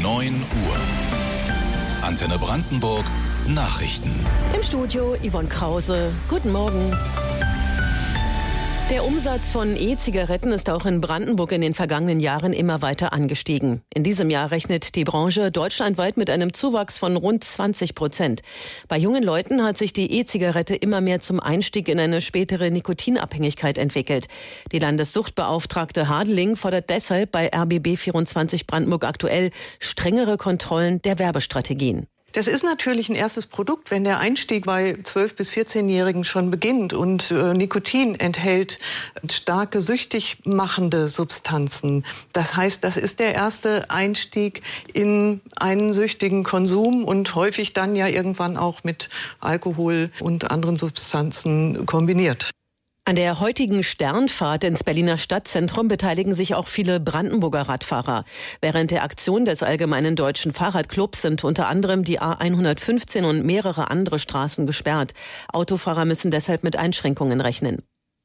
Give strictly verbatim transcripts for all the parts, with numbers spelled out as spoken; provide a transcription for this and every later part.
neun Uhr. Antenne Brandenburg Nachrichten. Im Studio Yvonne Krause. Guten Morgen. Der Umsatz von E-Zigaretten ist auch in Brandenburg in den vergangenen Jahren immer weiter angestiegen. In diesem Jahr rechnet die Branche deutschlandweit mit einem Zuwachs von rund zwanzig Prozent. Bei jungen Leuten hat sich die E-Zigarette immer mehr zum Einstieg in eine spätere Nikotinabhängigkeit entwickelt. Die Landessuchtbeauftragte Hadeling fordert deshalb bei R B B vierundzwanzig Brandenburg aktuell strengere Kontrollen der Werbestrategien. Das ist natürlich ein erstes Produkt, wenn der Einstieg bei zwölf- bis vierzehnjährigen schon beginnt und äh, Nikotin enthält starke süchtig machende Substanzen. Das heißt, das ist der erste Einstieg in einen süchtigen Konsum und häufig dann ja irgendwann auch mit Alkohol und anderen Substanzen kombiniert. An der heutigen Sternfahrt ins Berliner Stadtzentrum beteiligen sich auch viele Brandenburger Radfahrer. Während der Aktion des Allgemeinen Deutschen Fahrradclubs sind unter anderem die A hundertfünfzehn und mehrere andere Straßen gesperrt. Autofahrer müssen deshalb mit Einschränkungen rechnen.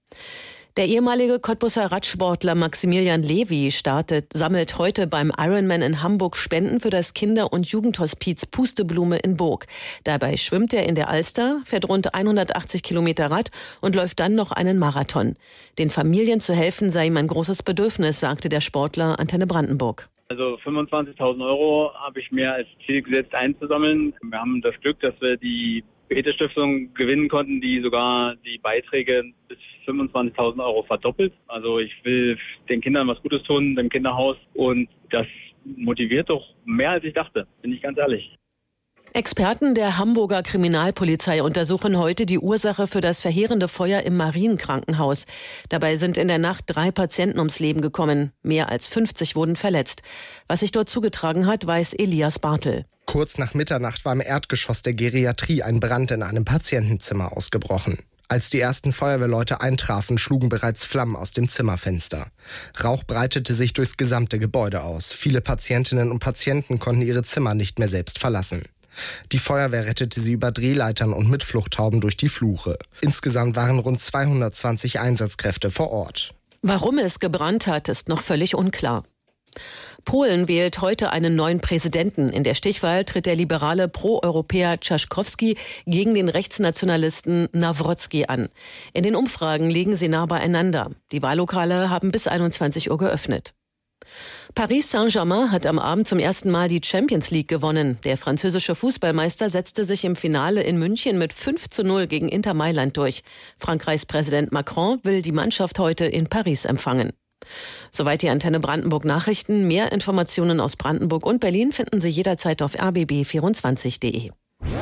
Der ehemalige Cottbuser Radsportler Maximilian Levy startet, sammelt heute beim Ironman in Hamburg Spenden für das Kinder- und Jugendhospiz Pusteblume in Burg. Dabei schwimmt er in der Alster, fährt rund hundertachtzig Kilometer Rad und läuft dann noch einen Marathon. Den Familien zu helfen sei ihm ein großes Bedürfnis, sagte der Sportler Antenne Brandenburg. Also fünfundzwanzigtausend Euro habe ich mir als Ziel gesetzt einzusammeln. Wir haben das Glück, dass wir die Bete-Stiftung gewinnen konnten, die sogar die Beiträge bis fünfundzwanzigtausend Euro verdoppelt. Also ich will den Kindern was Gutes tun, dem Kinderhaus. Und das motiviert doch mehr, als ich dachte, bin ich ganz ehrlich. Experten der Hamburger Kriminalpolizei untersuchen heute die Ursache für das verheerende Feuer im Marienkrankenhaus. Dabei sind in der Nacht drei Patienten ums Leben gekommen. Mehr als fünfzig wurden verletzt. Was sich dort zugetragen hat, weiß Elias Bartel. Kurz nach Mitternacht war im Erdgeschoss der Geriatrie ein Brand in einem Patientenzimmer ausgebrochen. Als die ersten Feuerwehrleute eintrafen, schlugen bereits Flammen aus dem Zimmerfenster. Rauch breitete sich durchs gesamte Gebäude aus. Viele Patientinnen und Patienten konnten ihre Zimmer nicht mehr selbst verlassen. Die Feuerwehr rettete sie über Drehleitern und mit Fluchthauben durch die Fluche. Insgesamt waren rund zweihundertzwanzig Einsatzkräfte vor Ort. Warum es gebrannt hat, ist noch völlig unklar. Polen wählt heute einen neuen Präsidenten. In der Stichwahl tritt der liberale Pro-Europäer Trzaskowski gegen den Rechtsnationalisten Nawrocki an. In den Umfragen liegen sie nah beieinander. Die Wahllokale haben bis einundzwanzig Uhr geöffnet. Paris Saint-Germain hat am Abend zum ersten Mal die Champions League gewonnen. Der französische Fußballmeister setzte sich im Finale in München mit fünf zu null gegen Inter Mailand durch. Frankreichs Präsident Macron will die Mannschaft heute in Paris empfangen. Soweit die Antenne Brandenburg Nachrichten. Mehr Informationen aus Brandenburg und Berlin finden Sie jederzeit auf r b b vierundzwanzig punkt d e.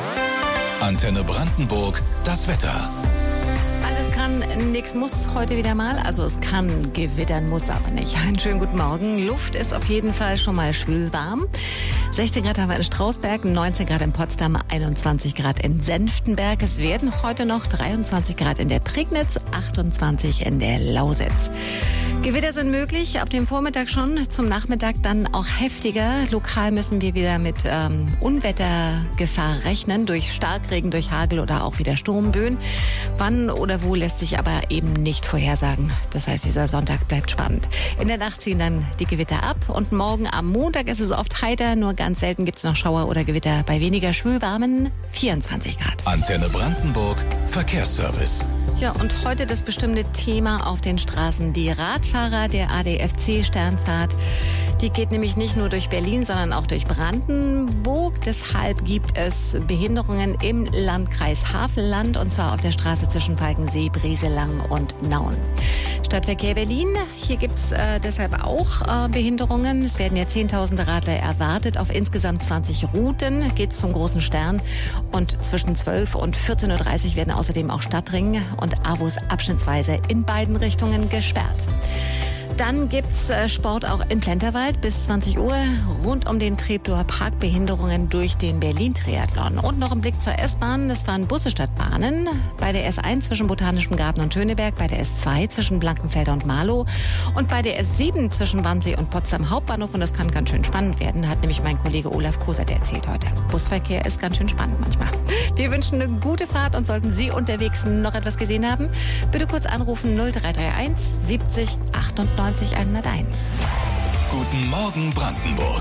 Antenne Brandenburg, das Wetter. Alles kann, nix muss heute wieder mal. Also es kann gewittern, muss aber nicht. Einen schönen guten Morgen. Luft ist auf jeden Fall schon mal schwülwarm. sechzehn Grad haben wir in Strausberg, neunzehn Grad in Potsdam, einundzwanzig Grad in Senftenberg. Es werden heute noch dreiundzwanzig Grad in der Prignitz, achtundzwanzig in der Lausitz. Gewitter sind möglich, ab dem Vormittag schon, zum Nachmittag dann auch heftiger. Lokal müssen wir wieder mit ähm, Unwettergefahr rechnen, durch Starkregen, durch Hagel oder auch wieder Sturmböen. Wann oder wo lässt sich aber eben nicht vorhersagen. Das heißt, dieser Sonntag bleibt spannend. In der Nacht ziehen dann die Gewitter ab und morgen am Montag ist es oft heiter, nur ganz selten gibt es noch Schauer oder Gewitter bei weniger schwülwarmen vierundzwanzig Grad. Antenne Brandenburg, Verkehrsservice. Ja, und heute das bestimmte Thema auf den Straßen. Die Radfahrer der A D F C Sternfahrt, die geht nämlich nicht nur durch Berlin, sondern auch durch Brandenburg. Deshalb gibt es Behinderungen im Landkreis Havelland, und zwar auf der Straße zwischen Falkensee, Breselang und Nauen. Stadtverkehr Berlin, hier gibt es äh, deshalb auch äh, Behinderungen. Es werden ja zehntausende Radler erwartet. Auf insgesamt zwanzig Routen geht es zum Großen Stern. Und zwischen zwölf und vierzehn Uhr dreißig werden außerdem auch Stadtring und A W Os abschnittsweise in beiden Richtungen gesperrt. Dann gibt's Sport auch in Plenterwald bis zwanzig Uhr rund um den Treptower Park, Behinderungen durch den Berlin-Triathlon. Und noch ein Blick zur S-Bahn. Es fahren Busse statt Bahnen. Bei der S eins zwischen Botanischem Garten und Schöneberg, bei der S zwei zwischen Blankenfelder und Marlow und bei der S sieben zwischen Wannsee und Potsdam Hauptbahnhof. Und das kann ganz schön spannend werden, hat nämlich mein Kollege Olaf Kosert erzählt heute. Busverkehr ist ganz schön spannend manchmal. Wir wünschen eine gute Fahrt und sollten Sie unterwegs noch etwas gesehen haben, bitte kurz anrufen null drei drei eins siebzig achtundneunzig hunderteins. Guten Morgen Brandenburg.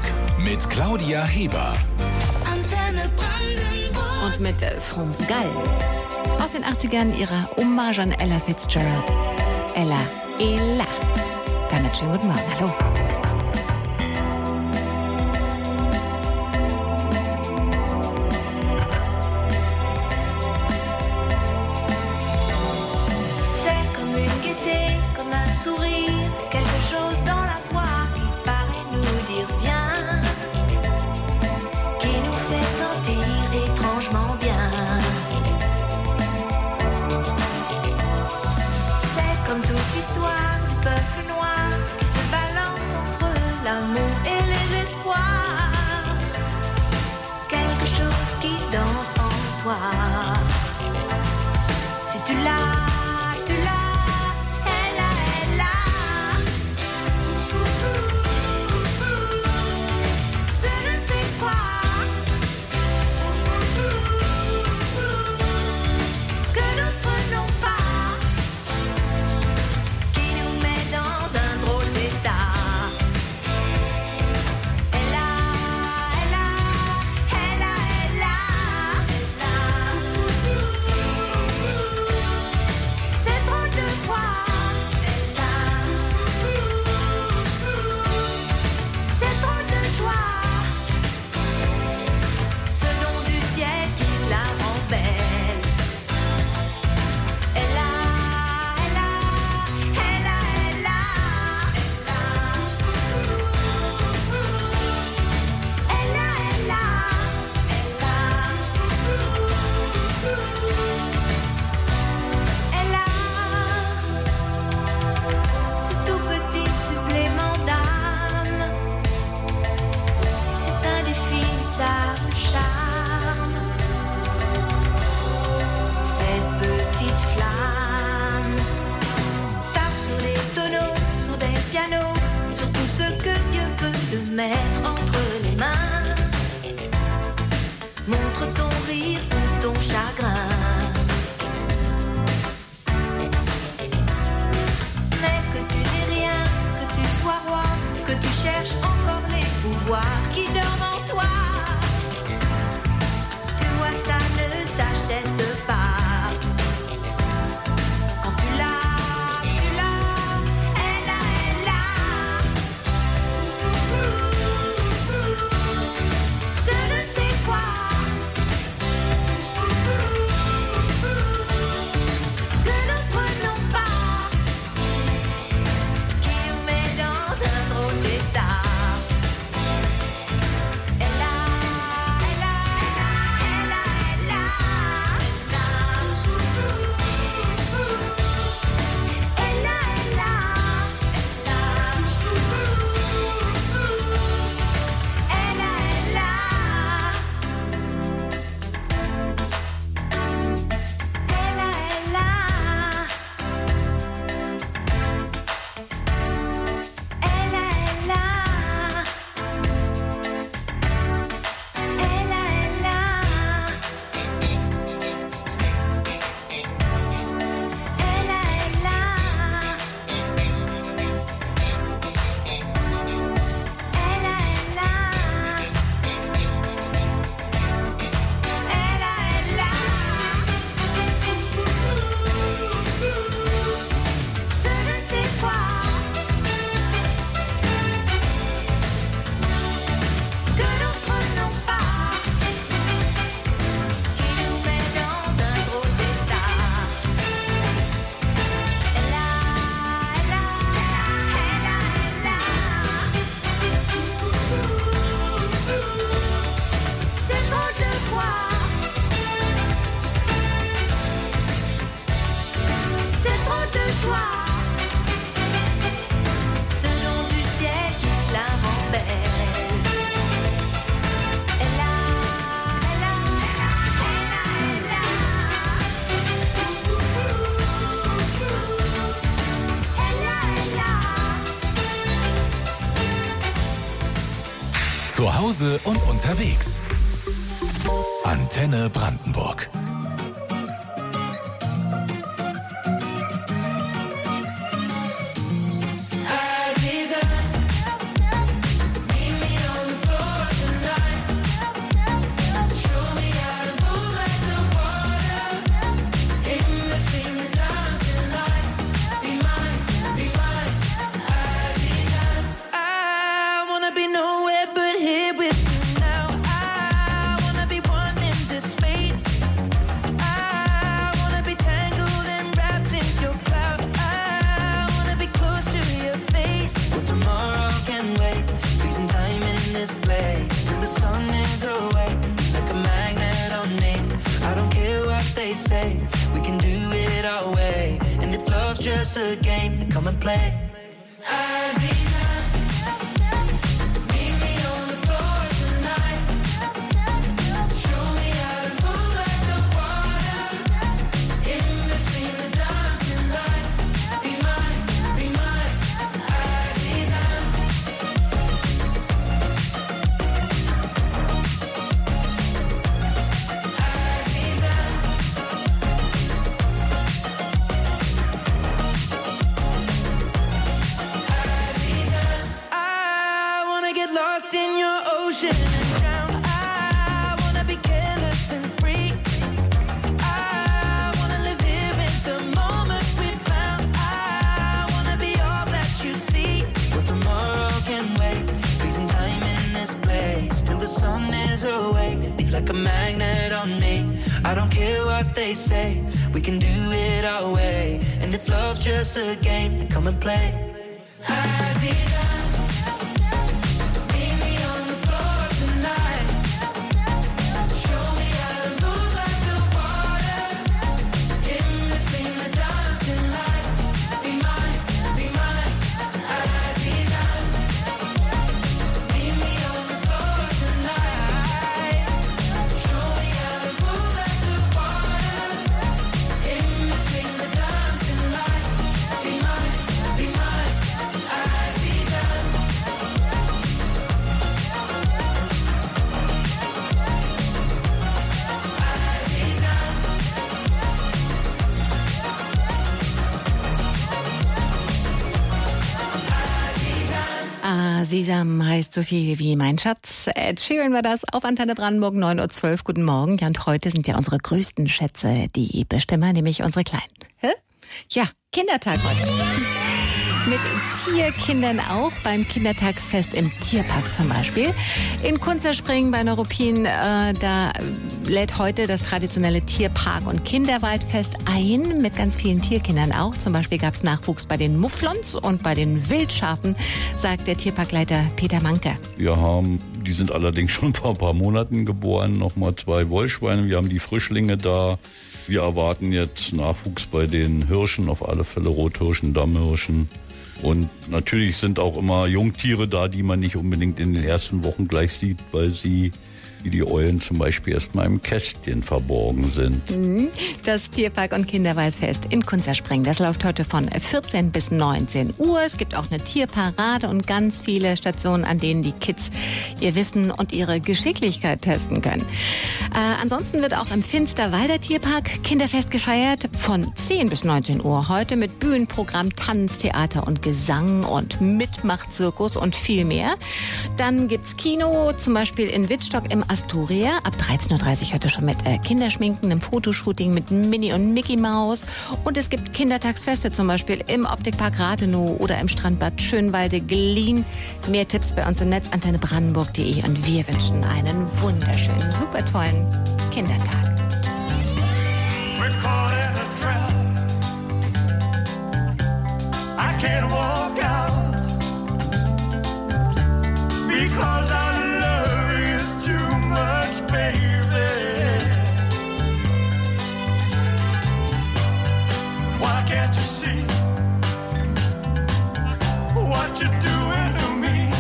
Mit Claudia Heber. Antenne Brandenburg. Und mit äh, France Gall. Aus den achtzigern ihrer Hommage an Ella Fitzgerald. Ella, Ella. Damit schönen guten Morgen. Hallo. Si tu l'as, tu l'as, elle a, elle a. C'est je ne sais quoi que d'autres n'ont pas, qui nous met dans un drôle d'état. Elle a, elle a, elle a, elle a. C'est drôle de voir, elle a. C'est drôle de joie, ce nom du ciel qui la rend belle. Elle a, elle a, elle a, elle a, elle a, elle a, elle a, elle a, elle a ce tout petit supplément d'âme. C'est indéfinissable charme. Cette petite flamme tape sur les tonneaux, sur des pianos, sur tout ce que Dieu peut te mettre entre les mains. Montre ton rire ou ton chagrin. Mais que tu n'aies rien, que tu sois roi, que tu cherches encore les pouvoirs qui dorment en toi. Tu vois, ça ne s'achète pas. Quand tu l'as, tu l'as, elle a, elle a. Ce je ne sais quoi que d'autres n'ont pas, qui nous met dans un drôle d'état. Elle a, elle a, elle a, elle a, elle a, elle a, elle a, elle a, elle a, elle a. Ce je ne sais quoi que d'autres n'ont pas, qui nous met dans un drôle d'état. Elle a, elle a, elle a, elle a. C'est drôle de voir, c'est drôle de joie, ce nom du ciel qui la rend belle. Elle a, elle a, elle a, elle a, elle a, elle a. Zu Hause und unterwegs. Antenne Brandenburg. Aziza, meet me on the floor. say. We can do it our way. And if love's just a game, then come and play. Aziza, meet me on the floor tonight. Show me how to move like the water. In between the dancing lights. Be mine, be mine, Aziza. Aziza. I wanna get lost in your ocean and drown. I wanna be careless and free. I wanna live here in the moment we found. I wanna be all that you see. Well, tomorrow can wait. Freezing time in this place till the sun is awake. Be like a magnet on me. I don't care what they say. We can do it our way. And if love's just a game, then come and play. Aziza, meet me on the floor tonight. Show me how to move like the water. In between the dancing lights. Be mine, be mine, Aziza. Meet me on the floor tonight. Show me how to move like the water. In between the dancing lights. Be mine, be mine, Aziza. Ah, Sesam heißt so viel wie mein Schatz. Ed Sheeran war das auf Antenne Brandenburg neun Uhr zwölf. Guten Morgen. Ja, und heute sind ja unsere größten Schätze die Bestimmer, nämlich unsere Kleinen. Hä? Ja, Kindertag heute. Mit Tierkindern auch, beim Kindertagsfest im Tierpark zum Beispiel. In Kunzerspringen bei Neuruppin, äh, da lädt heute das traditionelle Tierpark- und Kinderwaldfest ein, mit ganz vielen Tierkindern auch. Zum Beispiel gab es Nachwuchs bei den Mufflons und bei den Wildschafen, sagt der Tierparkleiter Peter Manke. Wir haben, die sind allerdings schon vor ein paar Monaten geboren, nochmal zwei Wollschweine. Wir haben die Frischlinge da. Wir erwarten jetzt Nachwuchs bei den Hirschen, auf alle Fälle Rothirschen, Dammhirschen. Und natürlich sind auch immer Jungtiere da, die man nicht unbedingt in den ersten Wochen gleich sieht, weil sie, wie die Eulen zum Beispiel, erst mal im Kästchen verborgen sind. Das Tierpark- und Kinderwaldfest in Kunzerspringen, das läuft heute von vierzehn bis neunzehn Uhr. Es gibt auch eine Tierparade und ganz viele Stationen, an denen die Kids ihr Wissen und ihre Geschicklichkeit testen können. Äh, ansonsten wird auch im Finsterwalder Tierpark Kinderfest gefeiert von zehn bis neunzehn Uhr. Heute mit Bühnenprogramm, Tanz, Theater und Gesang und Mitmachzirkus und viel mehr. Dann gibt's Kino, zum Beispiel in Wittstock im Astoria. Ab dreizehn Uhr dreißig heute schon mit äh, Kinderschminken, einem Fotoshooting mit Minnie und Mickey Maus. Und es gibt Kindertagsfeste, zum Beispiel im Optikpark Rathenow oder im Strandbad Schönwalde-Glien. Mehr Tipps bei uns im Netz antenne brandenburg punkt de und wir wünschen einen wunderschönen, super tollen Kindertag. We're caught in a trap. I can't walk out because I love you too much, baby. Why can't you see what you're doing to me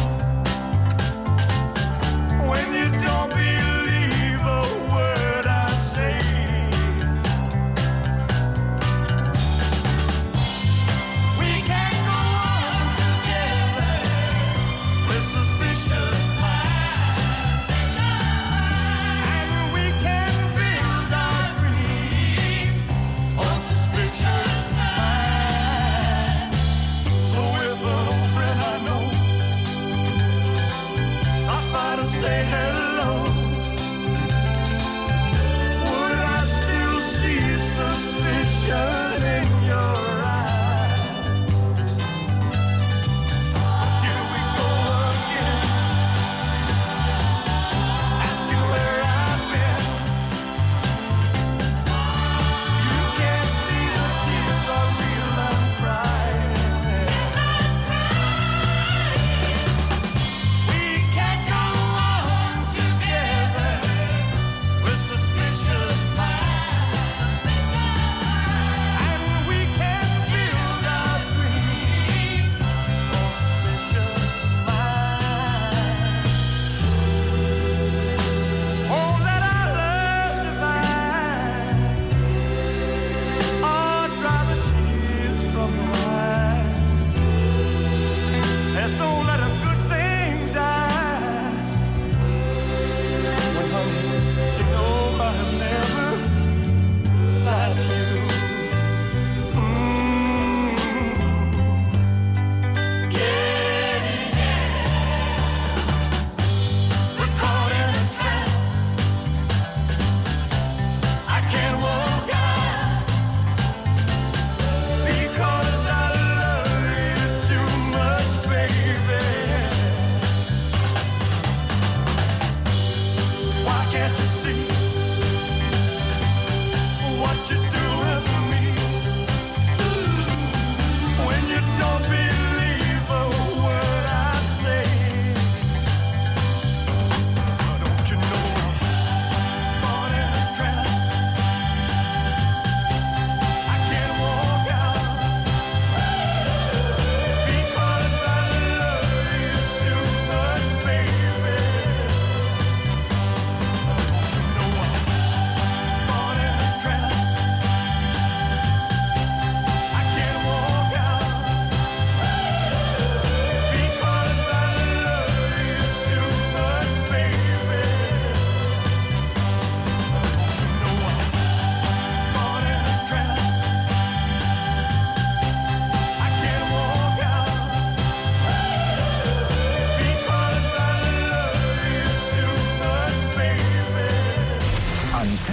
when you don't believe a word I say? We can't go on together with suspicious minds.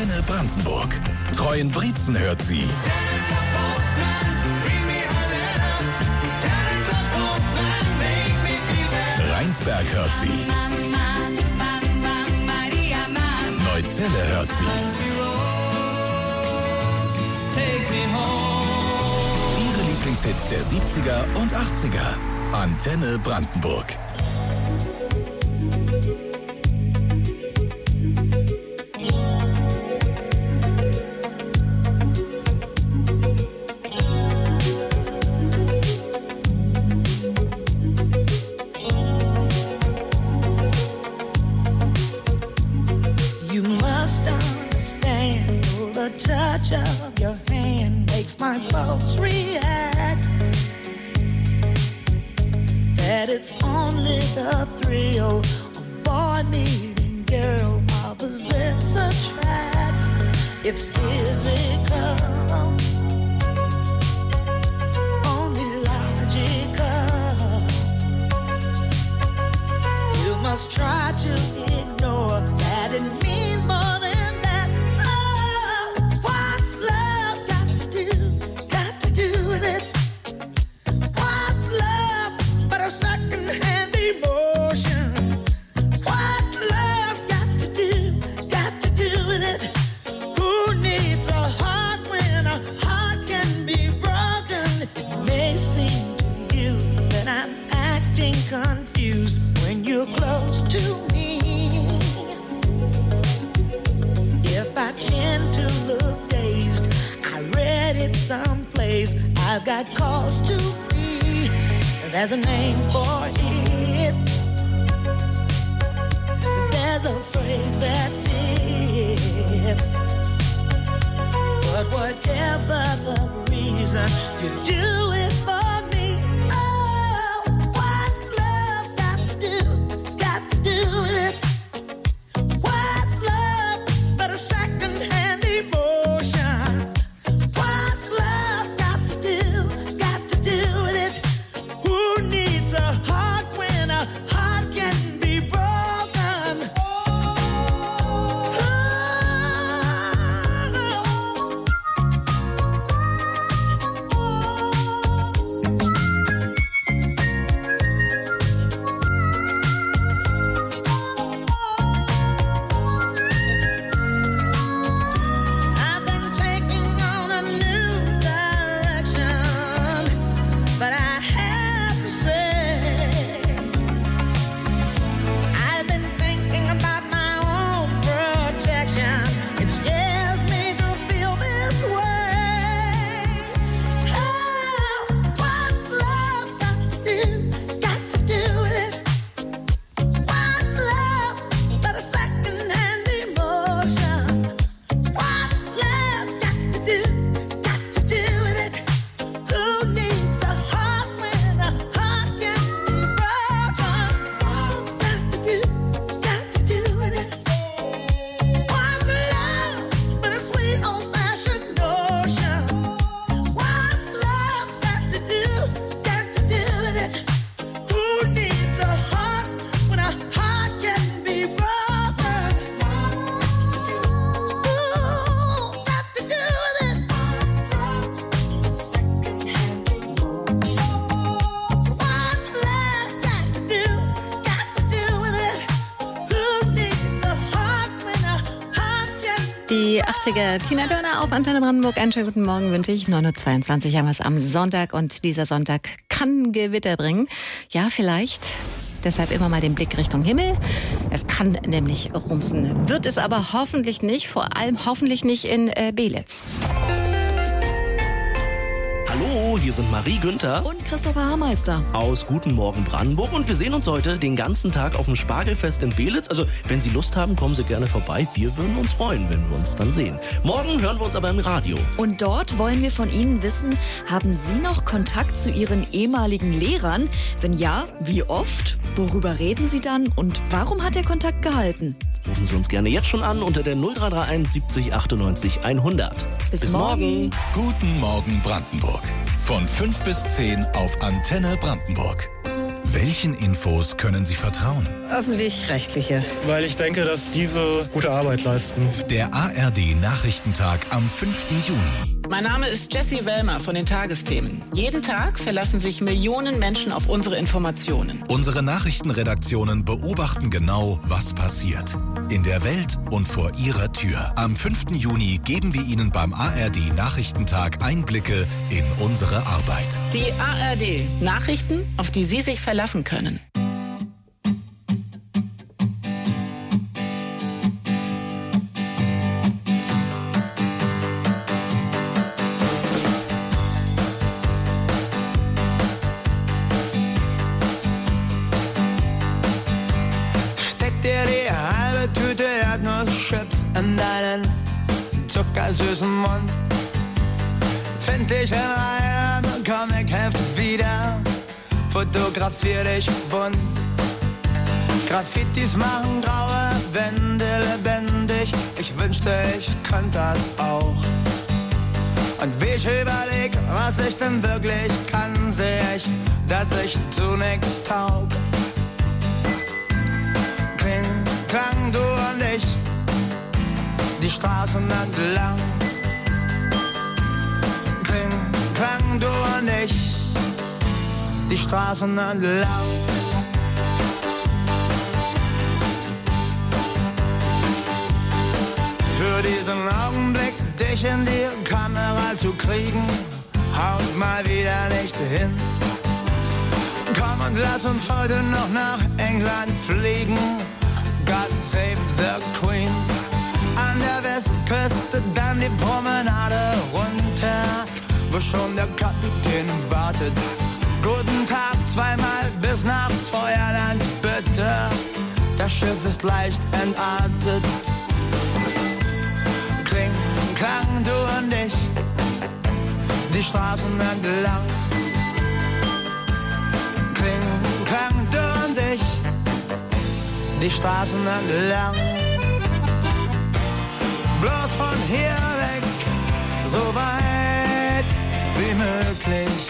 Antenne Brandenburg. Treuenbrietzen hört sie. Rheinsberg hört sie. Neuzelle hört sie. Ihre Lieblingshits der siebziger und achtziger. Antenne Brandenburg. Of your hand makes my pulse react. That it's only the thrill of boy meeting girl opposites attract. It's physical, only logical. You must try to ignore that it means more than confused when you're close to me. If I tend to look dazed, I read it someplace. I've got cause to be. There's a name for it. There's a phrase that fits. But whatever the reason, you do it for me. Die achtziger Tina Turner auf Antenne Brandenburg. Einen schönen guten Morgen wünsche ich. neun Uhr zweiundzwanzig haben wir es am Sonntag und dieser Sonntag kann Gewitter bringen. Ja, vielleicht. Deshalb immer mal den Blick Richtung Himmel. Es kann nämlich rumsen. Wird es aber hoffentlich nicht. Vor allem hoffentlich nicht in äh, Belitz. Hallo, hier sind Marie Günther und Christopher Haarmeister aus Guten Morgen Brandenburg und wir sehen uns heute den ganzen Tag auf dem Spargelfest in Belitz. Also wenn Sie Lust haben, kommen Sie gerne vorbei. Wir würden uns freuen, wenn wir uns dann sehen. Morgen hören wir uns aber im Radio. Und dort wollen wir von Ihnen wissen, haben Sie noch Kontakt zu Ihren ehemaligen Lehrern? Wenn ja, wie oft? Worüber reden Sie dann und warum hat der Kontakt gehalten? Rufen Sie uns gerne jetzt schon an unter der null drei drei eins siebzig achtundneunzig hundert. Bis, bis morgen. morgen. Guten Morgen Brandenburg. Von fünf bis zehn auf Antenne Brandenburg. Welchen Infos können Sie vertrauen? Öffentlich-rechtliche. Weil ich denke, dass diese gute Arbeit leisten. Der A R D-Nachrichtentag am fünften Juni. Mein Name ist Jessie Wellmer von den Tagesthemen. Jeden Tag verlassen sich Millionen Menschen auf unsere Informationen. Unsere Nachrichtenredaktionen beobachten genau, was passiert. In der Welt und vor Ihrer Tür. Am fünften Juni geben wir Ihnen beim A R D-Nachrichtentag Einblicke in unsere Arbeit. Die A R D Nachrichten, auf die Sie sich verlassen können. Chips in deinen zuckersüßen Mund. Find dich in einem Comicheft wieder, fotografier dich bunt. Graffitis machen graue Wände lebendig, ich wünschte, ich könnte das auch. Und wie ich überleg, was ich denn wirklich kann, seh ich, dass ich zu nix taug. Kling, klang, du und ich, die Straßen entlang. Kling, klang, du und ich, die Straßen entlang. Für diesen Augenblick, dich in die Kamera zu kriegen, haut mal wieder nicht hin. Komm und lass uns heute noch nach England fliegen. God save the Queen. An der Westküste dann die Promenade runter, wo schon der Kapitän wartet. Guten Tag, zweimal bis nach Feuerland, bitte. Das Schiff ist leicht entartet. Kling, klang, du und ich, die Straßen entlang. Kling, klang, du und ich, die Straßen entlang. Bloß von hier weg, so weit wie möglich,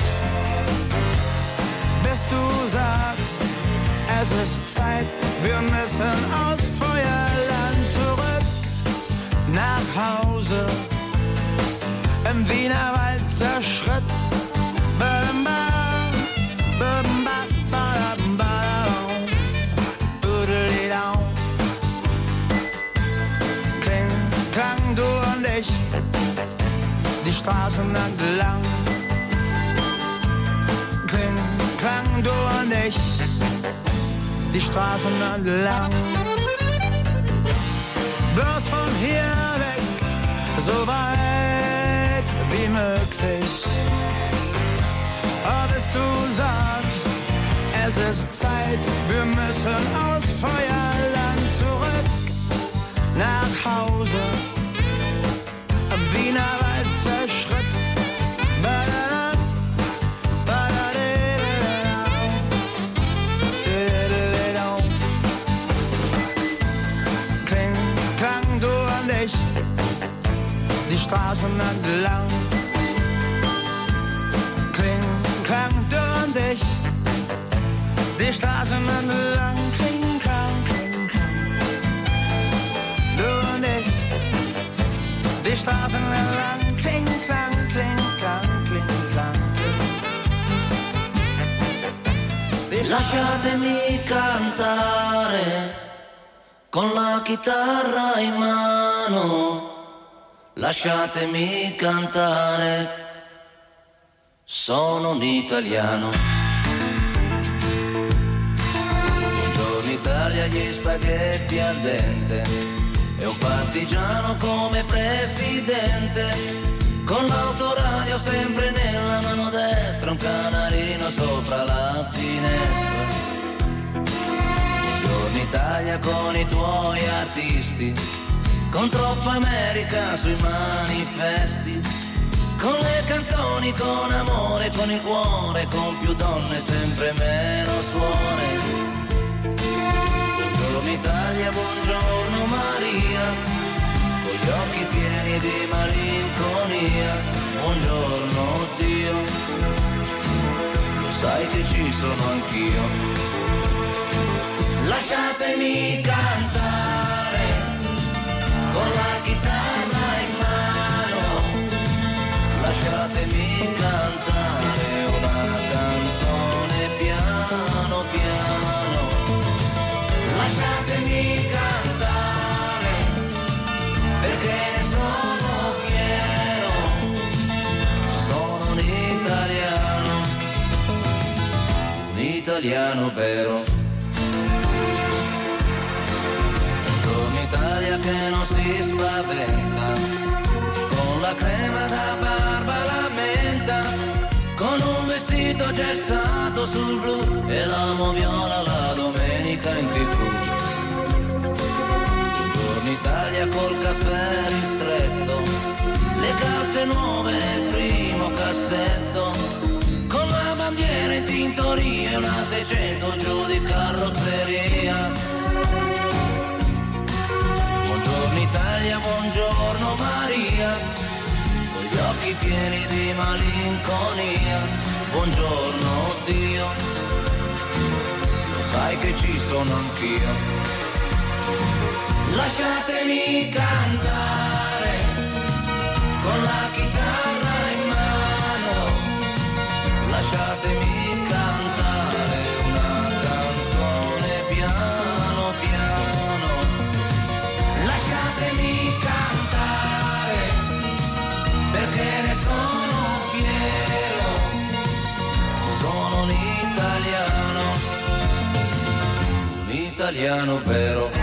bis du sagst, es ist Zeit, wir müssen aus Feuerland zurück nach Hause. Im Wienerwalzer Schritt. Kling, klang, du und ich, die Straßen entlang. Kling, klang, du und ich, die Straßen entlang. Bloß von hier weg, so weit wie möglich. Aber bis du sagst, es ist Zeit, wir müssen aus Feuerland zurück nach Hause. Am Wienerwalzer Schritt. Badada, badadididau, didididau. Kling, klang, du und ich, die Straßen entlang. Kling, klang, du und ich, die Straßen entlang. Kling, klang, kling, klang, du und ich, die Straßen entlang. Kling, klang, kling, klang, kling, klang, kling. Lasciatemi cantare con la chitarra in mano. Lasciatemi cantare, sono un italiano. Buongiorno Italia, gli spaghetti al dente e un partigiano come presidente, con l'autoradio sempre nella mano destra, un canarino sopra la finestra. Buongiorno Italia con i tuoi artisti, con troppa America sui manifesti, con le canzoni, con amore, con il cuore, con più donne, sempre meno suore. Buongiorno Italia, buongiorno Maria, con gli occhi pieni di malinconia. Buongiorno Dio, lo sai che ci sono anch'io. Lasciatemi cantare con la chitarra in mano, lasciatemi cantare una canzone piano piano, lasciatemi cantare perché ne sono fiero, sono un italiano, un italiano vero. Italia che non si spaventa, con la crema da barba la menta, con un vestito gessato sul blu e la moviola la domenica in tivù. Buongiorno Italia col caffè ristretto, le calze nuove nel primo cassetto, con la bandiera in tintoria e una seicento giù di carrozzeria. Buongiorno Italia, buongiorno Maria, con gli occhi pieni di malinconia. Buongiorno Dio, lo sai che ci sono anch'io. Lasciatemi cantare con la chitarra in mano, lasciatemi cantare una canzone piano piano. Lasciatemi cantare perché ne sono fiero, sono un italiano, un italiano vero.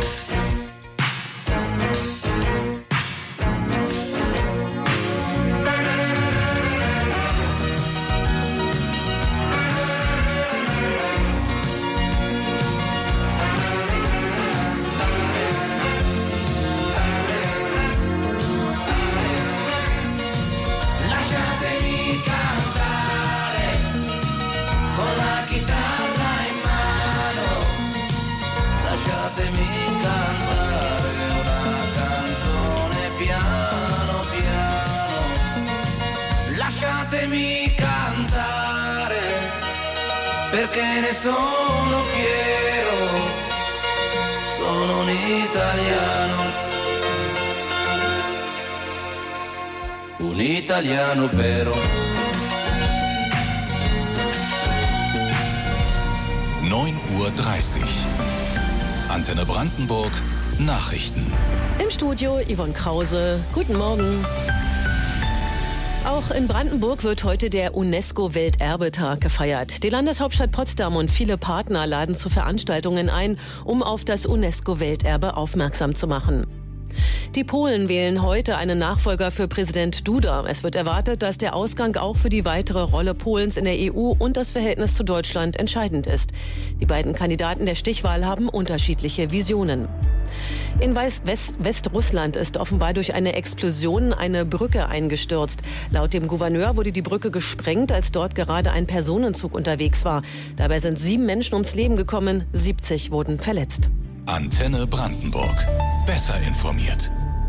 Lasciatemi cantare perché ne sono fiero, sono un italiano, un italiano vero. neun Uhr dreißig. Antenne Brandenburg, Nachrichten. Im Studio Yvonne Krause. Guten Morgen. Auch in Brandenburg wird heute der UNESCO-Welterbetag gefeiert. Die Landeshauptstadt Potsdam und viele Partner laden zu Veranstaltungen ein, um auf das UNESCO-Welterbe aufmerksam zu machen. Die Polen wählen heute einen Nachfolger für Präsident Duda. Es wird erwartet, dass der Ausgang auch für die weitere Rolle Polens in der E U und das Verhältnis zu Deutschland entscheidend ist. Die beiden Kandidaten der Stichwahl haben unterschiedliche Visionen. In West- Westrussland ist offenbar durch eine Explosion eine Brücke eingestürzt. Laut dem Gouverneur wurde die Brücke gesprengt, als dort gerade ein Personenzug unterwegs war. Dabei sind sieben Menschen ums Leben gekommen, siebzig wurden verletzt. Antenne Brandenburg. Besser informiert.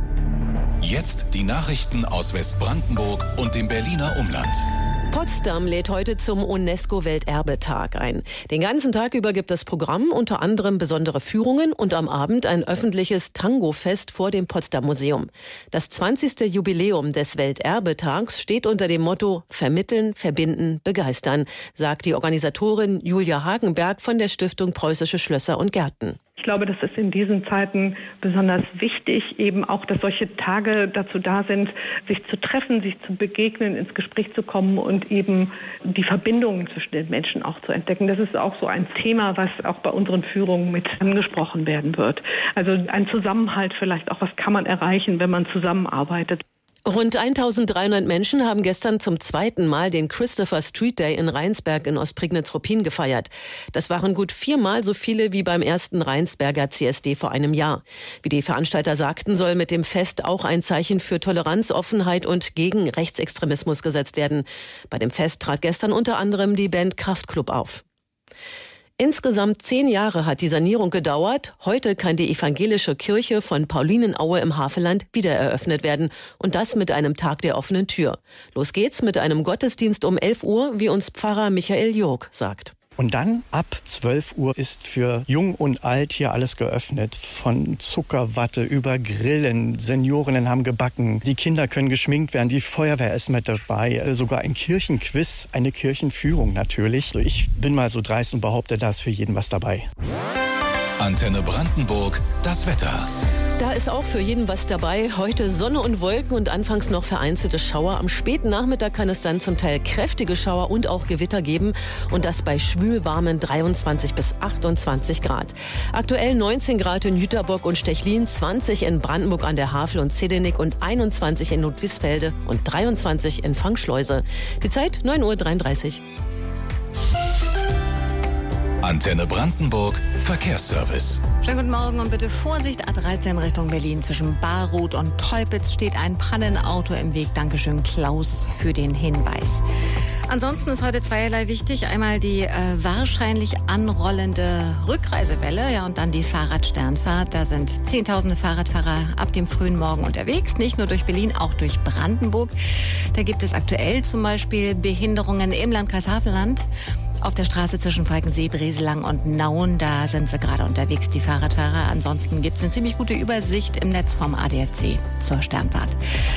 Jetzt die Nachrichten aus Westbrandenburg und dem Berliner Umland. Potsdam lädt heute zum UNESCO-Welterbetag ein. Den ganzen Tag über gibt es Programm, unter anderem besondere Führungen und am Abend ein öffentliches Tango-Fest vor dem Potsdam-Museum. Das zwanzigste Jubiläum des Welterbetags steht unter dem Motto Vermitteln, Verbinden, Begeistern, sagt die Organisatorin Julia Hagenberg von der Stiftung Preußische Schlösser und Gärten. Ich glaube, das ist in diesen Zeiten besonders wichtig, eben auch, dass solche Tage dazu da sind, sich zu treffen, sich zu begegnen, ins Gespräch zu kommen und eben die Verbindungen zwischen den Menschen auch zu entdecken. Das ist auch so ein Thema, was auch bei unseren Führungen mit angesprochen werden wird. Also ein Zusammenhalt vielleicht auch, was kann man erreichen, wenn man zusammenarbeitet. Rund eintausenddreihundert Menschen haben gestern zum zweiten Mal den Christopher Street Day in Rheinsberg in Ostprignitz-Ruppin gefeiert. Das waren gut viermal so viele wie beim ersten Rheinsberger C S D vor einem Jahr. Wie die Veranstalter sagten, soll mit dem Fest auch ein Zeichen für Toleranz, Offenheit und gegen Rechtsextremismus gesetzt werden. Bei dem Fest trat gestern unter anderem die Band Kraftklub auf. Insgesamt zehn Jahre hat die Sanierung gedauert. Heute kann die evangelische Kirche von Paulinenaue im Havelland wieder eröffnet werden. Und das mit einem Tag der offenen Tür. Los geht's mit einem Gottesdienst um elf Uhr, wie uns Pfarrer Michael Jog sagt. Und dann ab zwölf Uhr ist für Jung und Alt hier alles geöffnet. Von Zuckerwatte über Grillen. Seniorinnen haben gebacken. Die Kinder können geschminkt werden. Die Feuerwehr ist mit dabei. Sogar ein Kirchenquiz, eine Kirchenführung natürlich. Ich bin mal so dreist und behaupte, da ist für jeden was dabei. Antenne Brandenburg, das Wetter. Da ist auch für jeden was dabei. Heute Sonne und Wolken und anfangs noch vereinzelte Schauer. Am späten Nachmittag kann es dann zum Teil kräftige Schauer und auch Gewitter geben. Und das bei schwülwarmen dreiundzwanzig bis achtundzwanzig Grad. Aktuell neunzehn Grad in Jüterbock und Stechlin, zwanzig in Brandenburg an der Havel und Zedenik und einundzwanzig in Ludwigsfelde und dreiundzwanzig in Fangschleuse. Die Zeit neun Uhr dreiunddreißig. Antenne Brandenburg, Verkehrsservice. Schönen guten Morgen und bitte Vorsicht, A dreizehn Richtung Berlin. Zwischen Baruth und Teupitz steht ein Pannenauto im Weg. Dankeschön, Klaus, für den Hinweis. Ansonsten ist heute zweierlei wichtig. Einmal die äh, wahrscheinlich anrollende Rückreisewelle, ja, und dann die Fahrradsternfahrt. Da sind zehntausende Fahrradfahrer ab dem frühen Morgen unterwegs. Nicht nur durch Berlin, auch durch Brandenburg. Da gibt es aktuell zum Beispiel Behinderungen im Landkreis Havelland. Auf der Straße zwischen Falkensee, Breselang und Nauen, da sind sie gerade unterwegs, die Fahrradfahrer. Ansonsten gibt es eine ziemlich gute Übersicht im Netz vom A D F C zur Sternfahrt.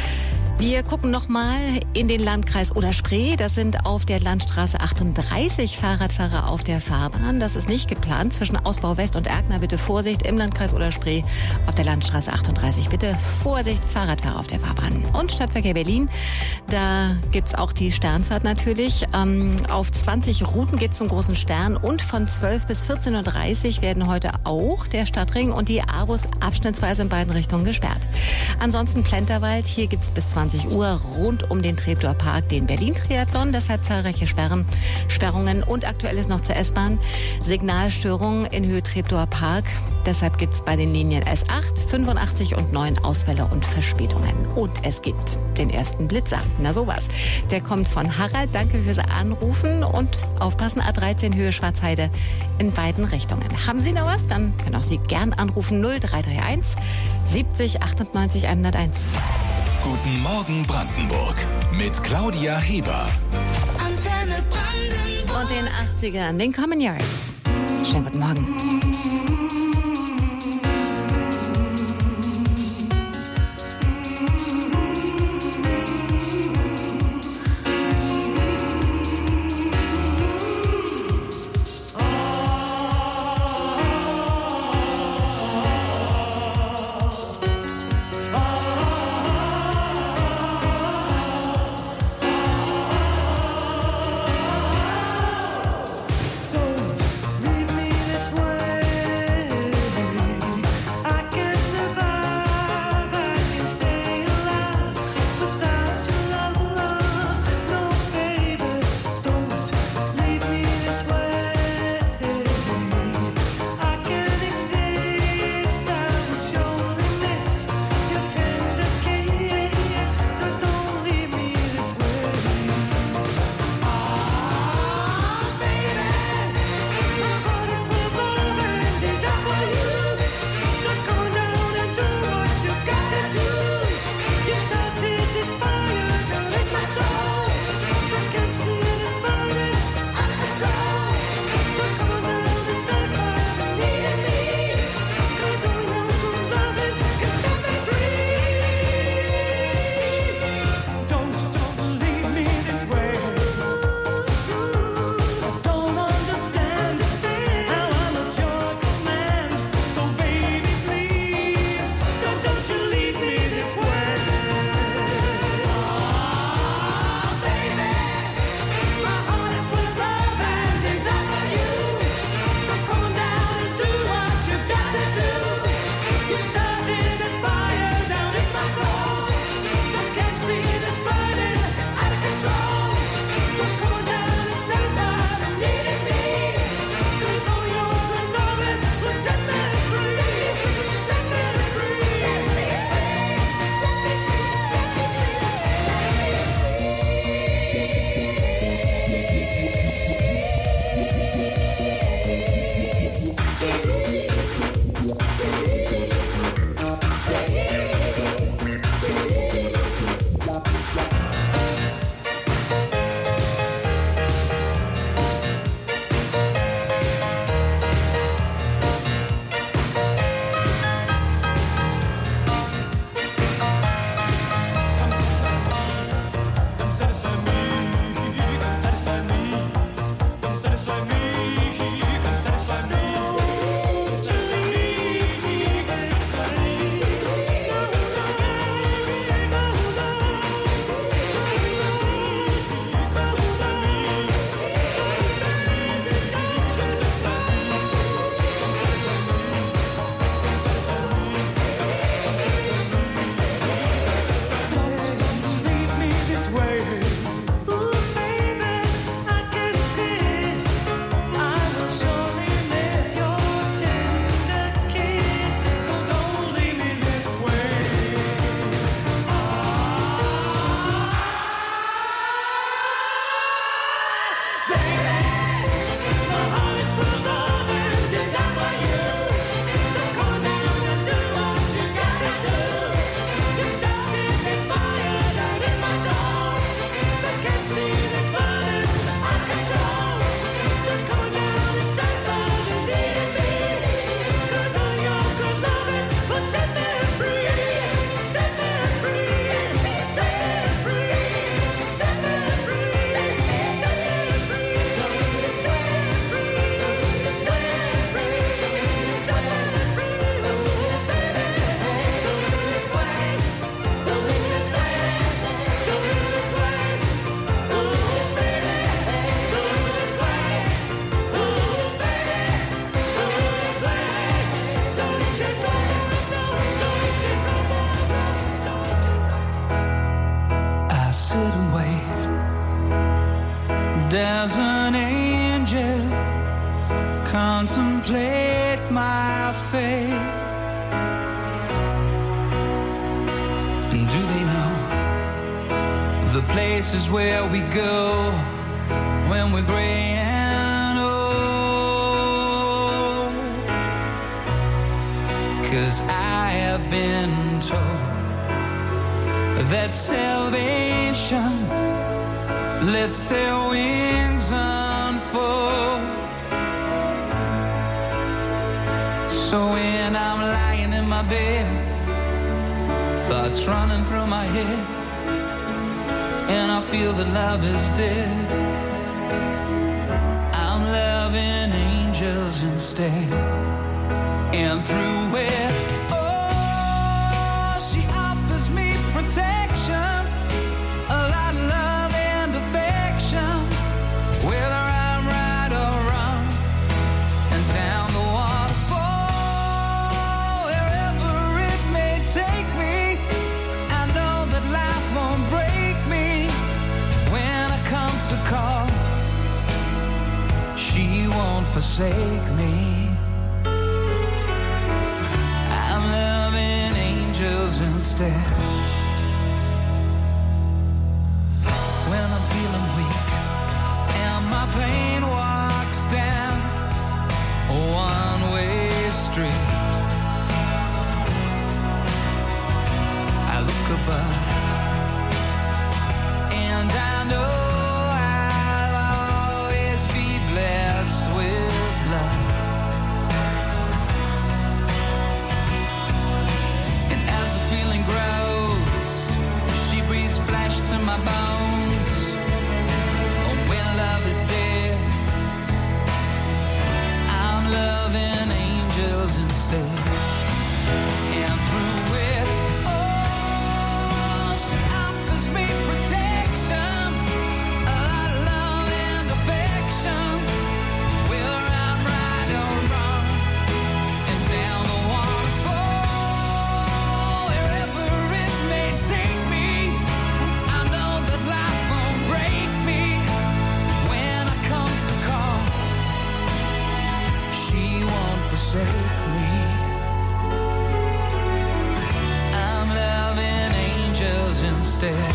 Wir gucken nochmal in den Landkreis Oder-Spree. Das sind auf der Landstraße achtunddreißig Fahrradfahrer auf der Fahrbahn. Das ist nicht geplant. Zwischen Ausbau West und Erkner bitte Vorsicht. Im Landkreis Oder-Spree auf der Landstraße achtunddreißig bitte Vorsicht, Fahrradfahrer auf der Fahrbahn. Und Stadtverkehr Berlin, da gibt's auch die Sternfahrt natürlich. Ähm, auf zwanzig Routen geht's zum Großen Stern und von zwölf bis vierzehn Uhr dreißig werden heute auch der Stadtring und die Avus abschnittsweise in beiden Richtungen gesperrt. Ansonsten Plenterwald, hier gibt's bis zwanzig Uhr rund um den Treptower Park den Berlin-Triathlon. Deshalb zahlreiche Sperren, Sperrungen und aktuell ist noch zur S-Bahn Signalstörungen in Höhe Treptower Park. Deshalb gibt es bei den Linien S acht, fünfundachtzig und neun Ausfälle und Verspätungen. Und es gibt den ersten Blitzer. Na sowas. Der kommt von Harald. Danke fürs Anrufen und aufpassen. A dreizehn Höhe Schwarzheide in beiden Richtungen. Haben Sie noch was? Dann können auch Sie gern anrufen. null drei drei eins siebzig achtundneunzig hunderteins. Guten Morgen Brandenburg mit Claudia Heber. Antenne Brandenburg. Und den achtzigern, den Common Yards. Schönen guten Morgen. Leave me this way. places where we go when we're gray and old. 'Cause I have been told that salvation lets their wings unfold. So when I'm lying in my bed, thoughts running through my head, and I feel that love is dead, I'm loving angels instead. And through it, oh, she offers me protection, a lot of love and affection, whether I'm right or wrong, and down the waterfall, wherever it may take me, I know that life won't break me. When I come to call, she won't forsake me. I'm loving angels instead. When I'm feeling weak and my pain walks down a one-way street, I look above and I know I'll always be blessed with love. And as the feeling grows, she breathes flesh to my bones. When love is dead, I'm loving angels instead. And through it, oh, she offers me protection, a lot of love and affection, whether I'm right or wrong, and down the waterfall, wherever it may take me, I know that life won't break me. When I come to call, she won't forsake me. I'm loving angels instead.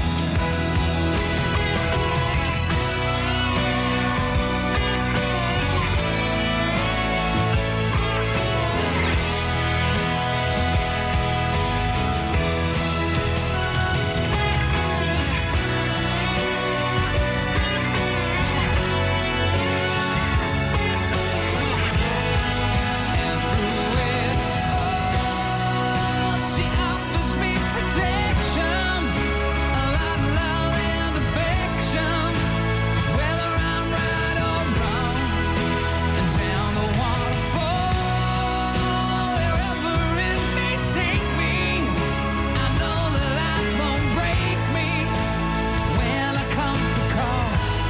She offers me protection, a lot of love and affection, whether I'm right or wrong, and down the waterfall, wherever it may take me, I know that life won't break me. When I come to call,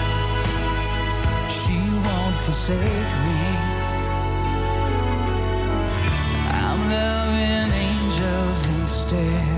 she won't forsake me. I'm loving angels instead.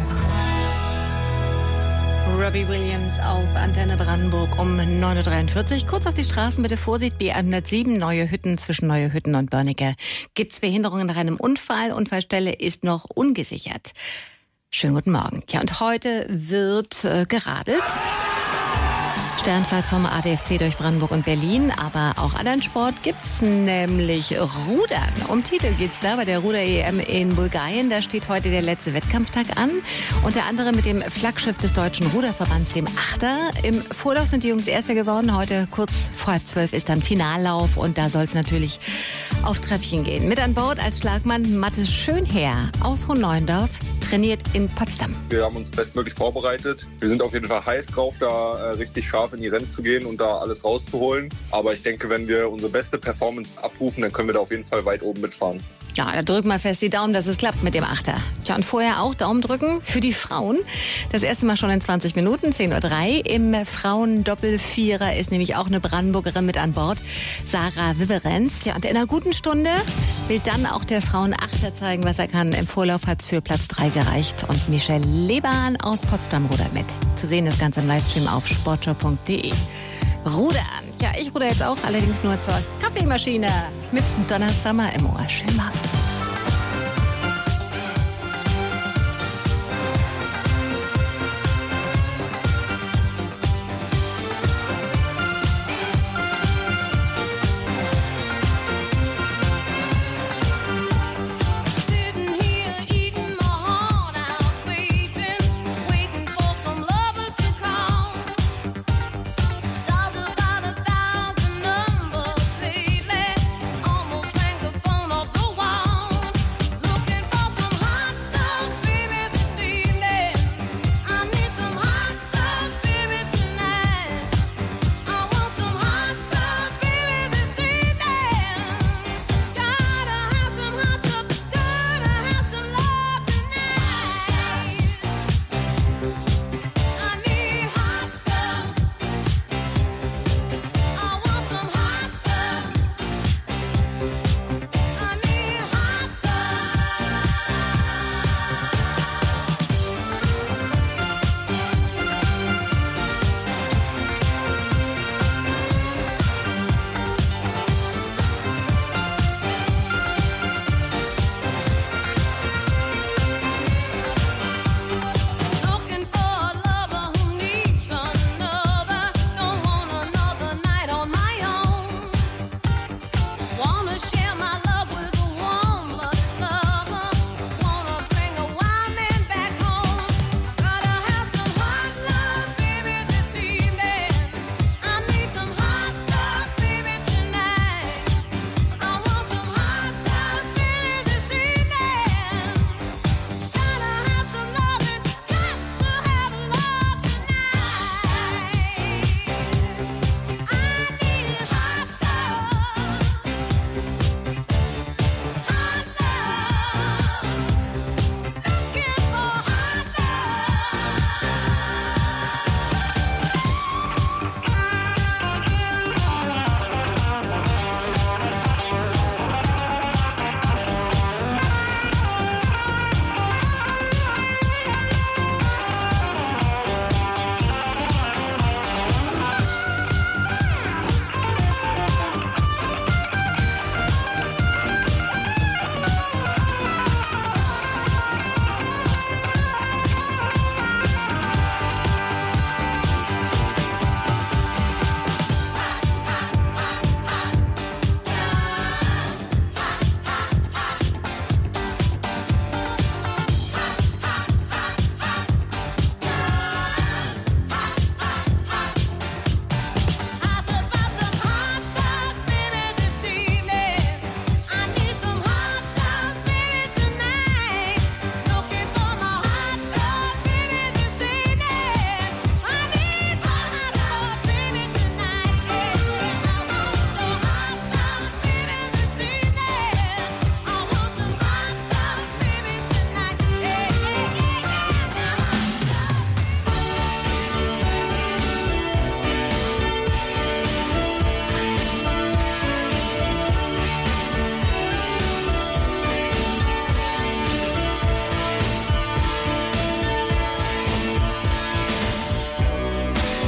Robbie Williams auf Antenne Brandenburg um neun Uhr dreiundvierzig. Kurz auf die Straßen, bitte Vorsicht, B hundertsieben, Neue Hütten, zwischen Neue Hütten und Börnecke gibt's Behinderungen nach einem Unfall. Unfallstelle ist noch ungesichert. Schönen guten Morgen. Ja, und heute wird äh, geradelt. Sternfahrt vom A D F C durch Brandenburg und Berlin, aber auch anderen Sport gibt's, nämlich Rudern. Um Titel geht's da bei der Ruder-E M in Bulgarien. Da steht heute der letzte Wettkampftag an. Unter anderem mit dem Flaggschiff des Deutschen Ruderverbands, dem Achter. Im Vorlauf sind die Jungs Erster geworden. Heute kurz vor halb zwölf ist dann Finallauf und da soll's natürlich aufs Treppchen gehen. Mit an Bord als Schlagmann Mathis Schönherr aus Hohenneuendorf, trainiert in Potsdam. Wir haben uns bestmöglich vorbereitet. Wir sind auf jeden Fall heiß drauf, da äh, richtig scharf in die Rennen zu gehen und da alles rauszuholen. Aber ich denke, wenn wir unsere beste Performance abrufen, dann können wir da auf jeden Fall weit oben mitfahren. Ja, da drücken wir fest die Daumen, dass es klappt mit dem Achter. Tja, und vorher auch Daumen drücken für die Frauen. Das erste Mal schon in zwanzig Minuten, zehn Uhr drei. Im Frauen-Doppelvierer ist nämlich auch eine Brandenburgerin mit an Bord, Sarah Wiberenz. Ja, und in einer guten Stunde will dann auch der Frauen-Achter zeigen, was er kann. Im Vorlauf hat es für Platz drei gereicht. Und Michelle Leban aus Potsdam rudert mit. Zu sehen das Ganze im Livestream auf sportschau punkt de. Rudern. Ja, ich ruder jetzt auch, allerdings nur zur Kaffeemaschine mit Donna Summer im Ohr. Schönen Morgen.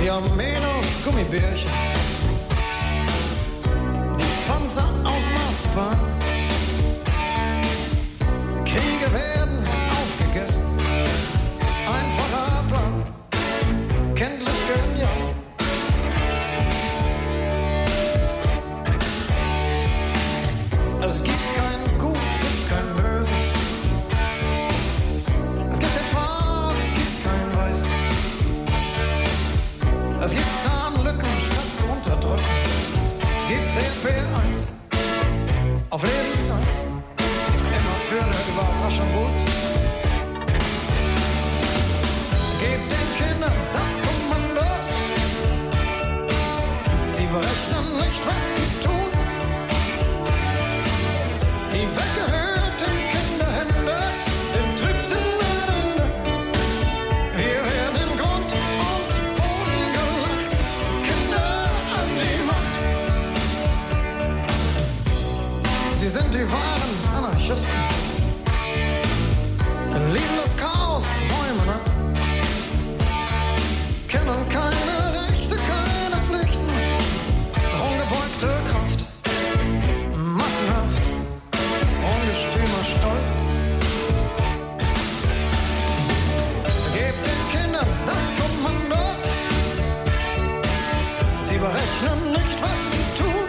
Menos Gummibärchen, die Panzer aus Marzipan. Kriege werden aufgegessen, einfacher Plan, kenntlich genial. Es gibt kein Gut, gibt kein Böse. Es gibt kein Schwarz, es gibt kein Weiß. Es gibt Zahnlücken statt zu unterdrücken. Gibt C P eins auf Lebenszeit. Immer für eine Überraschung gut. Gebt den Kindern das Kommando. Sie berechnen nicht, was sie tun. Die Welt gehört in Kinderhände, dem Trübsinn ein Ende. Wir werden in Grund und Boden gelacht, Kinder an die Macht. Sie sind die wahren Anarchisten, lieben das Chaos, räumen ab, kennen keine Rechte, keine Pflichten, ungebeugte Kraft, massenhaft. Ungestümer Stolz. Gebt den Kindern das Kommando. Sie berechnen nicht, was sie tun.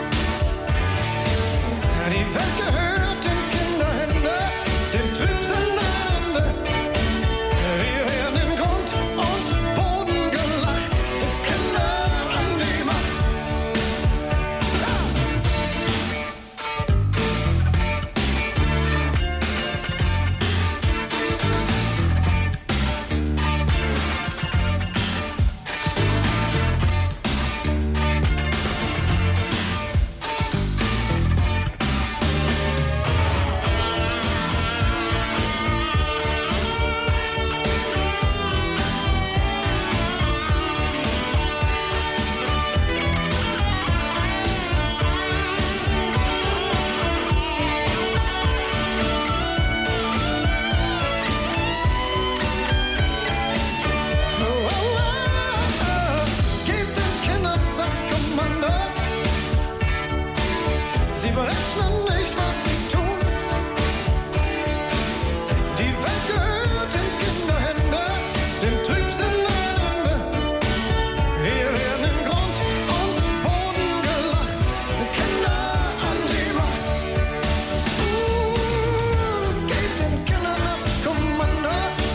Die Welt gehört in Kinderhände, dem Trübsinn ein Ende. Wir werden in Grund und Boden gelacht, Kinder an die Macht. Gebt den Kindern das Kommando. Sie berechnen nicht, was sie tun. Die Welt gehört in Kinderhände, dem Trübsinn ein Ende. Wir werden in Grund und Boden gelacht, Kinder an die Macht. Uh, gebt den Kindern das Kommando.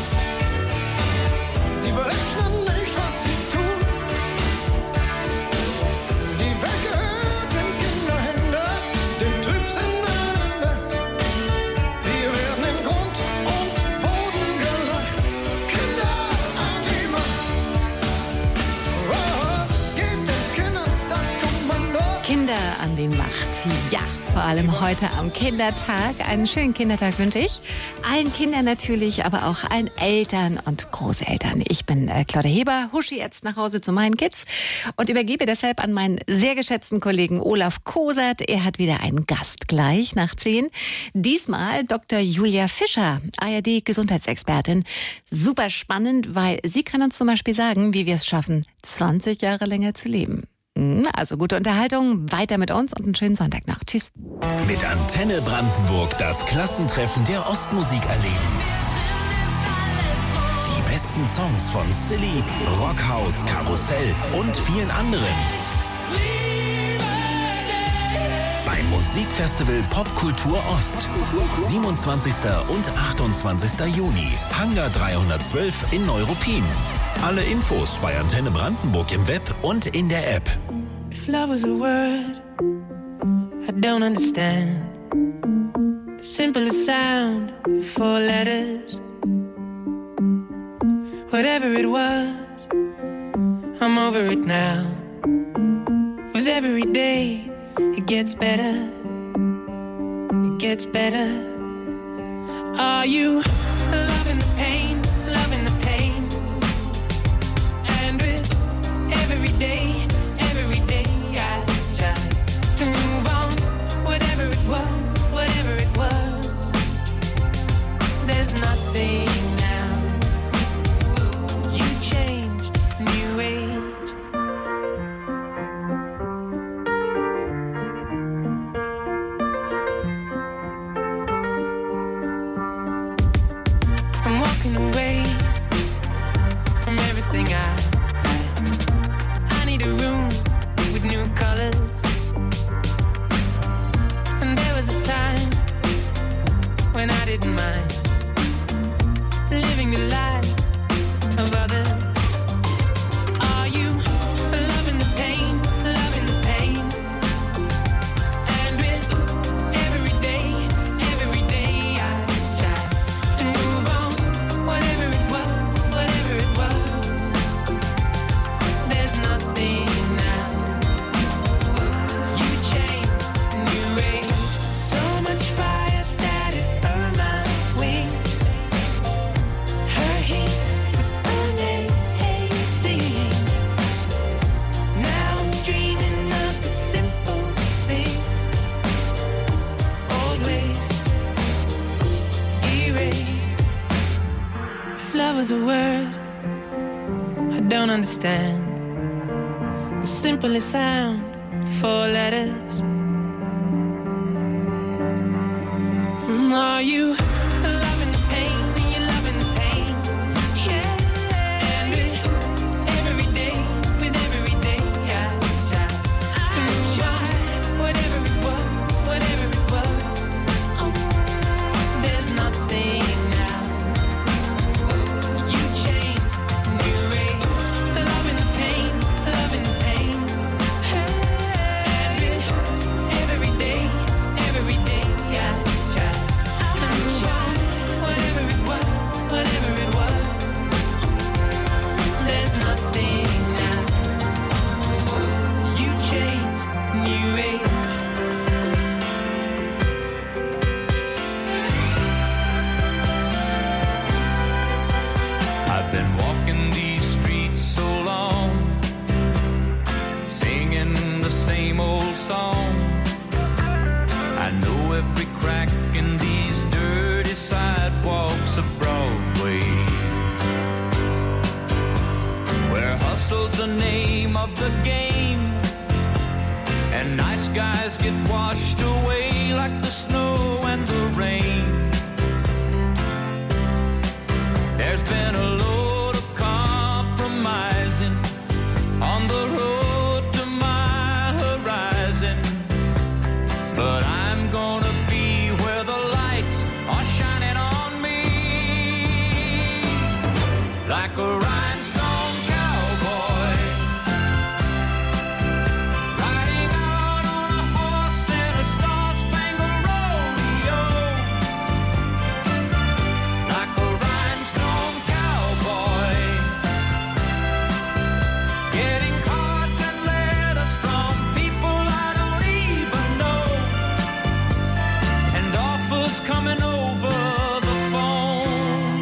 Sie berechnen nicht, was sie tun. Die Welt gehört in Kinderhände, dem Trübsinn ein Ende. Wir werden in Grund und Boden gelacht, Kinder an die Macht. Oh, gebt den Kindern das Kommando. Kinder an die Macht. Ja, vor allem heute am Kindertag. Einen schönen Kindertag wünsche ich. Allen Kindern natürlich, aber auch allen Eltern und Großeltern. Ich bin äh, Claudia Heber, husche jetzt nach Hause zu meinen Kids und übergebe deshalb an meinen sehr geschätzten Kollegen Olaf Kosert. Er hat wieder einen Gast gleich nach zehn. Diesmal Doktor Julia Fischer, A R D-Gesundheitsexpertin. Super spannend, weil sie kann uns zum Beispiel sagen, wie wir es schaffen, zwanzig Jahre länger zu leben. Also gute Unterhaltung, weiter mit uns und einen schönen Sonntag noch. Tschüss. Mit Antenne Brandenburg das Klassentreffen der Ostmusik erleben. Die besten Songs von Silly, Rockhaus, Karussell und vielen anderen. Beim Musikfestival Popkultur Ost. siebenundzwanzigsten und achtundzwanzigsten Juni. Hangar dreihundertzwölf in Neuruppin. Alle Infos bei Antenne Brandenburg im Web und in der App. If love was a word, I don't understand. The simplest sound, four letters. Whatever it was, I'm over it now. With every day, it gets better. It gets better. Are you loving the pain, loving the pain? And with every day, every day I try to move on. Whatever it was, whatever it was, there's nothing now. You changed, new way. walking away from everything I I need a room with new colors. And there was a time when I didn't mind living the life of others. Are you loving the pain, loving the pain? And with every day, every day I try to move on. Whatever it was, whatever it was, there's nothing now. You changed, new age, so much fire that it burned my wings. Her heat was amazing. Now I'm dreaming of the simple things. Old ways erased. If love was a word I don't understand, the simplest sound, four letters. Are you loving the pain? Are you loving the pain? Yeah. And with every day, with every day, I try to move on. Whatever it was, whatever it was, oh, there's nothing now. You changed, new age, loving the pain, loving the pain. And with every day, every day, I try to move on. Whatever it was, whatever it was, there's nothing now. You changed, new age. I've been walking these streets so long, singing the same old song. I know every crack in these dirty sidewalks of Broadway, where hustle's the name of the game, and nice guys get washed away like the snow and the rain. There's been a load of compromising on the road to my horizon, but I'm gonna be where the lights are shining on me, like a rhinestone cowboy, riding out on a horse in a star-spangled rodeo, like a rhinestone cowboy, getting cards and letters from people I don't even know, and offers coming over the phone.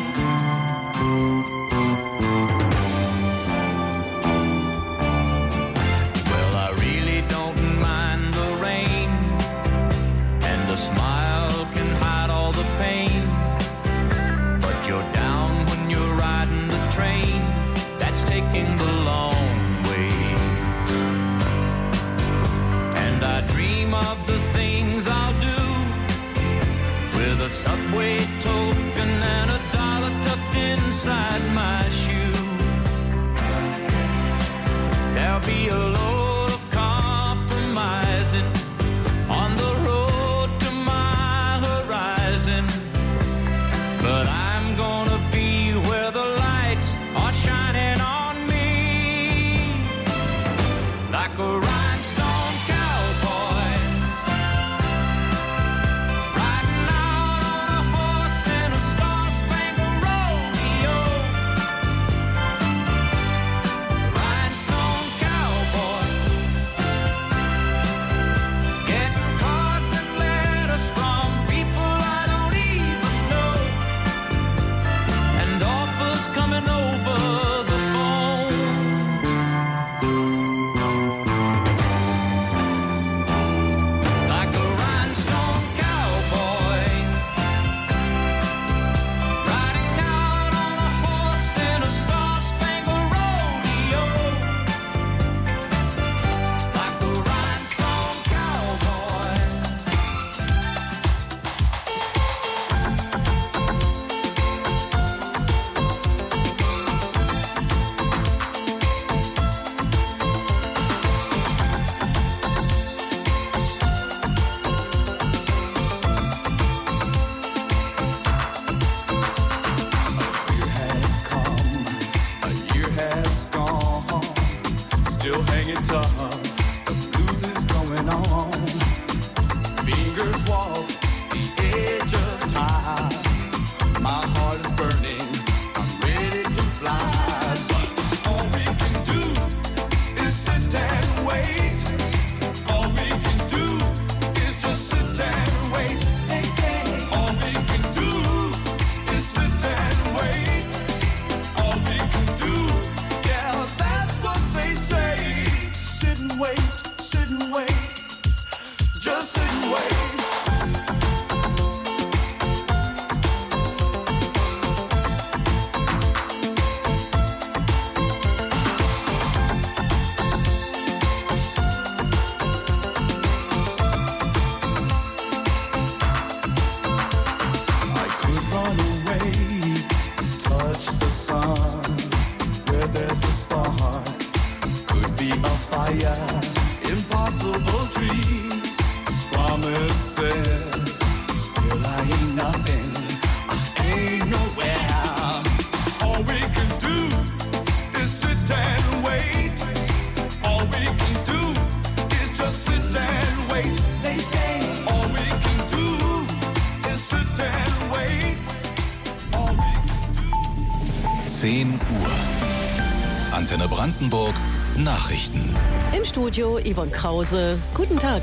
Well, I really don't mind the rain, and a smile can hide all the pain, but you're down when you're riding the train that's taking the long way. And I dream of the things I'll do with a subway token and a dollar tucked inside my shoe. There'll be a load of compromising on the road to my horizon, but I'm gonna be where the lights are shining on me, like a rhinestone cowboy, riding out on a horse in a star-spangled rodeo, rhinestone cowboy. fire, impossible dreams, promises. Still I ain't nothing, I ain't nowhere. All we can do is sit and wait. All we can do is just sit and wait. They say all we can do is sit and wait. All we can do. zehn Uhr. Antenne Brandenburg. Nachrichten. Im Studio Yvonne Krause. Guten Tag.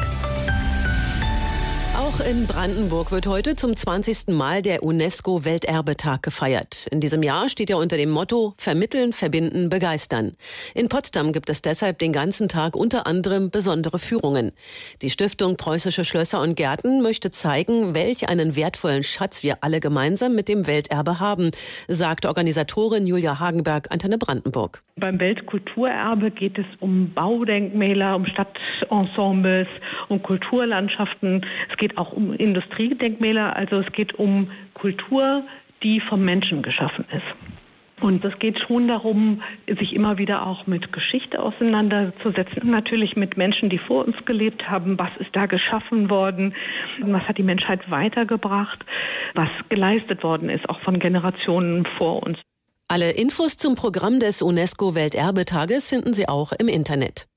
Auch in Brandenburg wird heute zum zwanzigsten Mal der UNESCO-Welterbetag gefeiert. In diesem Jahr steht er unter dem Motto Vermitteln, Verbinden, Begeistern. In Potsdam gibt es deshalb den ganzen Tag unter anderem besondere Führungen. Die Stiftung Preußische Schlösser und Gärten möchte zeigen, welch einen wertvollen Schatz wir alle gemeinsam mit dem Welterbe haben, sagt Organisatorin Julia Hagenberg, Antenne Brandenburg. Beim Weltkulturerbe geht es um Baudenkmäler, um Stadtensembles, um Kulturlandschaften. Es geht auch um Industriedenkmäler, also es geht um Kultur, die vom Menschen geschaffen ist. Und es geht schon darum, sich immer wieder auch mit Geschichte auseinanderzusetzen. Natürlich mit Menschen, die vor uns gelebt haben. Was ist da geschaffen worden? Was hat die Menschheit weitergebracht? Was geleistet worden ist, auch von Generationen vor uns. Alle Infos zum Programm des UNESCO-Welterbetages finden Sie auch im Internet.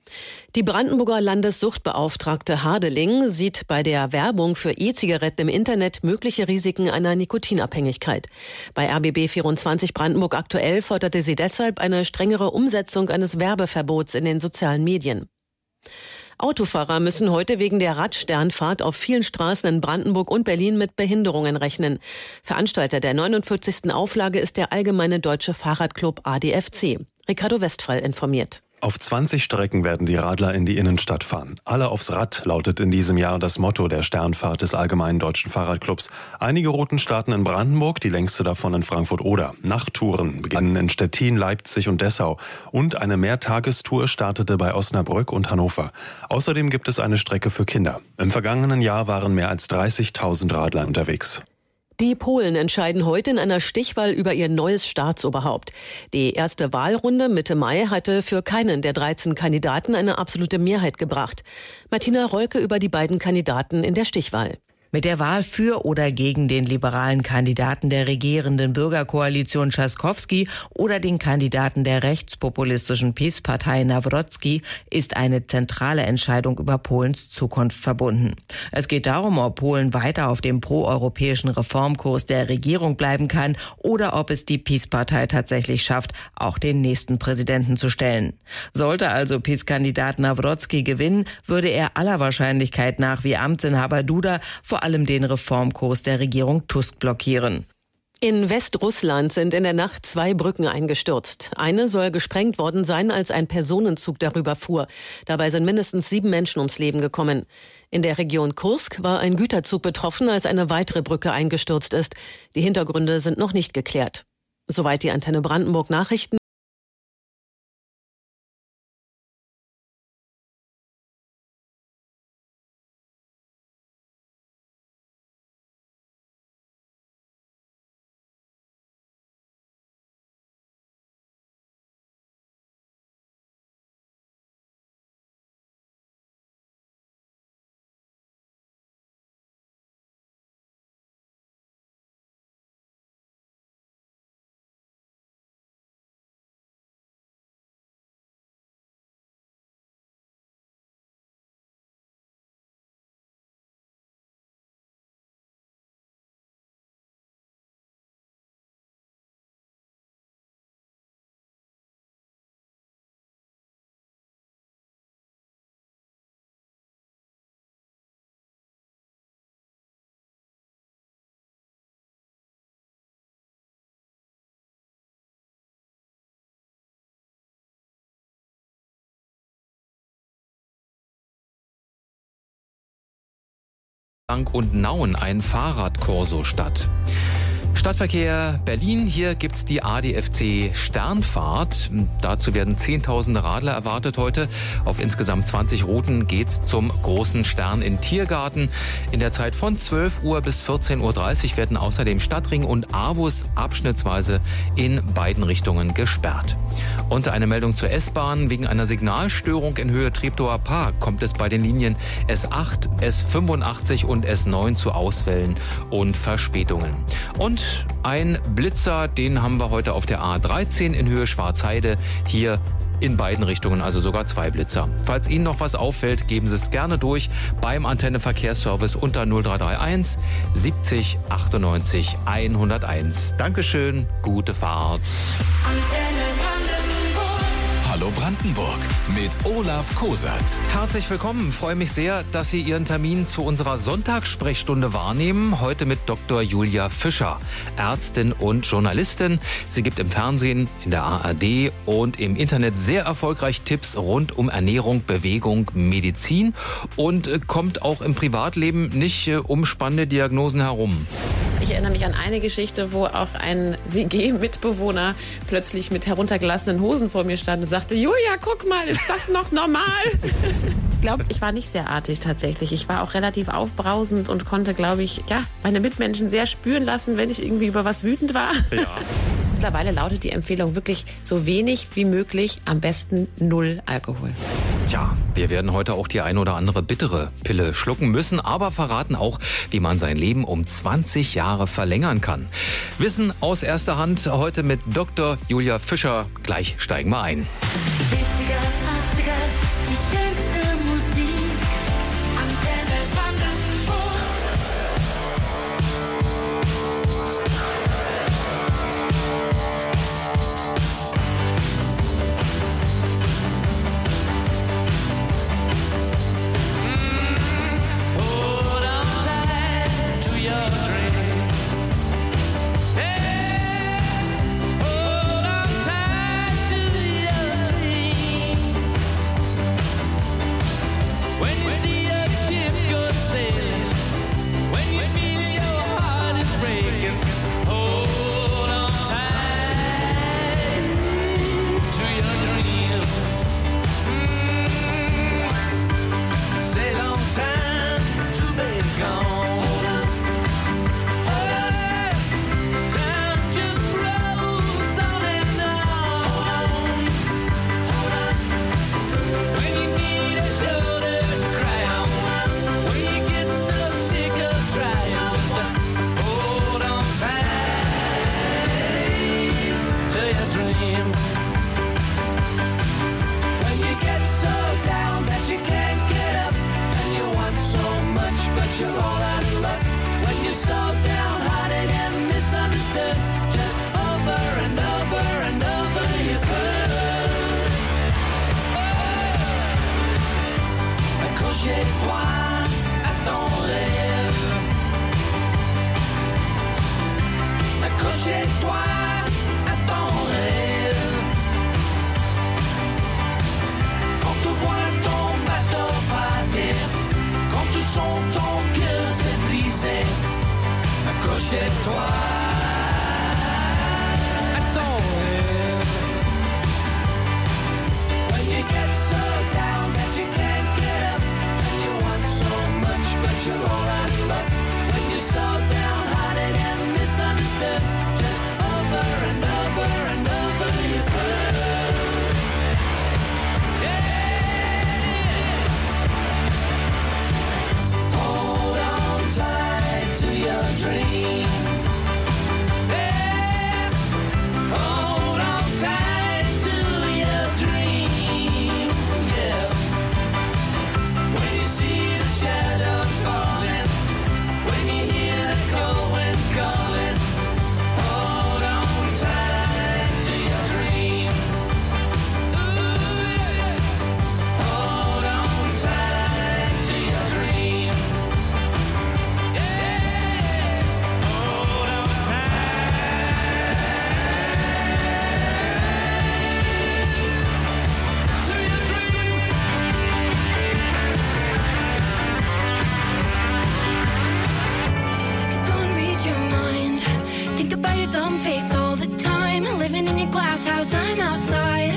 Die Brandenburger Landessuchtbeauftragte Hardeling sieht bei der Werbung für E-Zigaretten im Internet mögliche Risiken einer Nikotinabhängigkeit. Bei R B B vierundzwanzig Brandenburg aktuell forderte sie deshalb eine strengere Umsetzung eines Werbeverbots in den sozialen Medien. Autofahrer müssen heute wegen der Radsternfahrt auf vielen Straßen in Brandenburg und Berlin mit Behinderungen rechnen. Veranstalter der neunundvierzigsten Auflage ist der Allgemeine Deutsche Fahrradclub A D F C. Ricardo Westphal informiert. Auf zwanzig Strecken werden die Radler in die Innenstadt fahren. Alle aufs Rad lautet in diesem Jahr das Motto der Sternfahrt des Allgemeinen Deutschen Fahrradclubs. Einige Routen starten in Brandenburg, die längste davon in Frankfurt-Oder. Nachttouren beginnen in Stettin, Leipzig und Dessau. Und eine Mehrtagestour startete bei Osnabrück und Hannover. Außerdem gibt es eine Strecke für Kinder. Im vergangenen Jahr waren mehr als dreißigtausend Radler unterwegs. Die Polen entscheiden heute in einer Stichwahl über ihr neues Staatsoberhaupt. Die erste Wahlrunde Mitte Mai hatte für keinen der dreizehn Kandidaten eine absolute Mehrheit gebracht. Martina Rolke über die beiden Kandidaten in der Stichwahl. Mit der Wahl für oder gegen den liberalen Kandidaten der regierenden Bürgerkoalition Trzaskowski oder den Kandidaten der rechtspopulistischen PiS-Partei Nawrocki ist eine zentrale Entscheidung über Polens Zukunft verbunden. Es geht darum, ob Polen weiter auf dem proeuropäischen Reformkurs der Regierung bleiben kann oder ob es die PiS-Partei tatsächlich schafft, auch den nächsten Präsidenten zu stellen. Sollte also PiS-Kandidat Nawrocki gewinnen, würde er aller Wahrscheinlichkeit nach wie Amtsinhaber Duda vor allem den Reformkurs der Regierung Tusk blockieren. In Westrussland sind in der Nacht zwei Brücken eingestürzt. Eine soll gesprengt worden sein, als ein Personenzug darüber fuhr. Dabei sind mindestens sieben Menschen ums Leben gekommen. In der Region Kursk war ein Güterzug betroffen, als eine weitere Brücke eingestürzt ist. Die Hintergründe sind noch nicht geklärt. Soweit die Antenne Brandenburg Nachrichten. Und Nauen ein Fahrradkorso statt. Stadtverkehr Berlin, hier gibt's die A D F C Sternfahrt. Dazu werden zehntausende Radler erwartet heute. Auf insgesamt zwanzig Routen geht's zum großen Stern in Tiergarten. In der Zeit von zwölf Uhr bis vierzehn Uhr dreißig werden außerdem Stadtring und Avus abschnittsweise in beiden Richtungen gesperrt. Und eine Meldung zur S-Bahn. Wegen einer Signalstörung in Höhe Treptower Park kommt es bei den Linien S acht, S fünfundachtzig und S neun zu Ausfällen und Verspätungen. Und ein Blitzer, den haben wir heute auf der A dreizehn in Höhe Schwarzheide. Hier in beiden Richtungen, also sogar zwei Blitzer. Falls Ihnen noch was auffällt, geben Sie es gerne durch beim Antenne Verkehrsservice unter null drei drei eins siebzig achtundneunzig hunderteins. Dankeschön, gute Fahrt. Hallo Brandenburg mit Olaf Kosert. Herzlich willkommen. Freue mich sehr, dass Sie Ihren Termin zu unserer Sonntagssprechstunde wahrnehmen. Heute mit Doktor Julia Fischer, Ärztin und Journalistin. Sie gibt im Fernsehen, in der A R D und im Internet sehr erfolgreich Tipps rund um Ernährung, Bewegung, Medizin und kommt auch im Privatleben nicht um spannende Diagnosen herum. Ich erinnere mich an eine Geschichte, wo auch ein W G-Mitbewohner plötzlich mit heruntergelassenen Hosen vor mir stand und sagte, Julia, guck mal, ist das noch normal? Ich glaube, ich war nicht sehr artig tatsächlich. Ich war auch relativ aufbrausend und konnte, glaube ich, ja, meine Mitmenschen sehr spüren lassen, wenn ich irgendwie über was wütend war. Ja. Mittlerweile lautet die Empfehlung wirklich so wenig wie möglich, am besten null Alkohol. Tja, wir werden heute auch die ein oder andere bittere Pille schlucken müssen, aber verraten auch, wie man sein Leben um zwanzig Jahre verlängern kann. Wissen aus erster Hand heute mit Doktor Julia Fischer. Gleich steigen wir ein. siebziger, achtziger, die schönste Musik. Antenne Brandenburg. Hold on tight to your dream. Hey, hold on tight to your dream. dumb face all the time. Living in your glass house, I'm outside.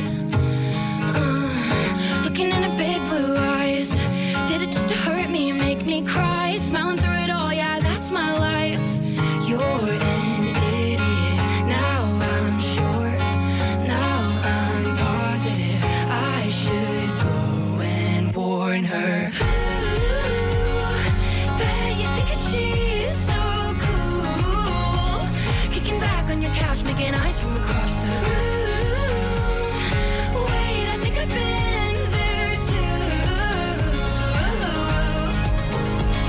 Uh, looking in her big blue eyes. Did it just to hurt me and make me cry? Smiling through